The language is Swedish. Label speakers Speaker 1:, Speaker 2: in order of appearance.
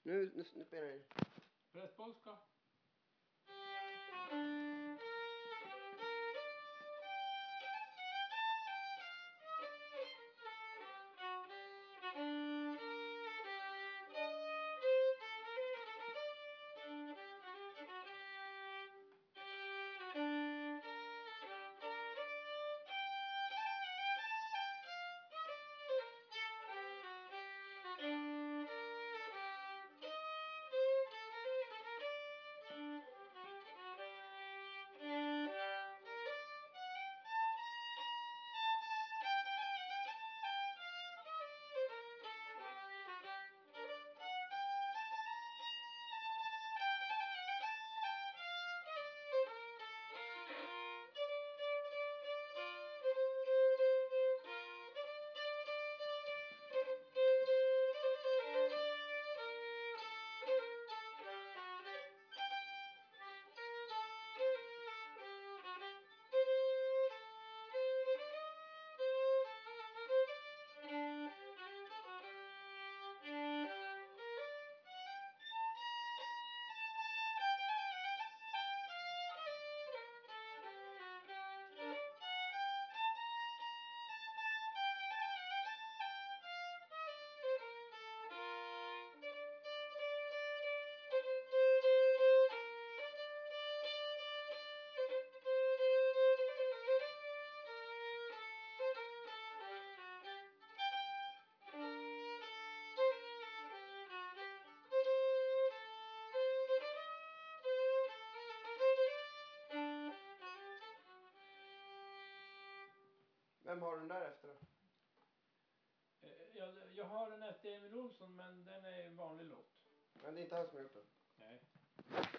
Speaker 1: Nu spelar det.
Speaker 2: Press polska.
Speaker 1: Vem har den där efter då?
Speaker 2: Jag har den efter Emil Olsson, men den är en vanlig låt.
Speaker 1: Men det är inte han som har gjort den.
Speaker 2: Nej.